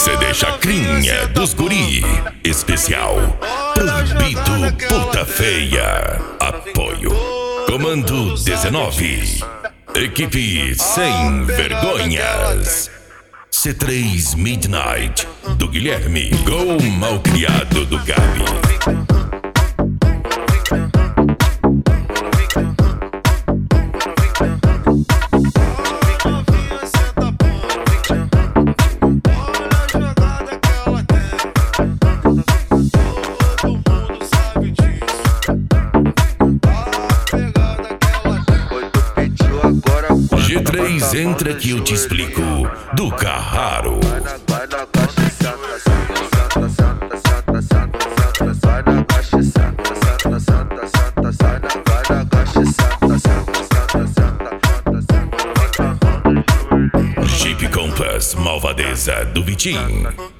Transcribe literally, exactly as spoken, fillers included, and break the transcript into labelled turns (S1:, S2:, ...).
S1: C D Chacrinha dos Guri. Especial Proibido Puta Feia. Apoio Comando dezenove. Equipe Sem Vergonhas. C três Midnight do Guilherme. Gol Malcriado do Gabi. G três, entra que eu te explico. Do Carraro. Jeep Compass Malvadeza do Vitinho.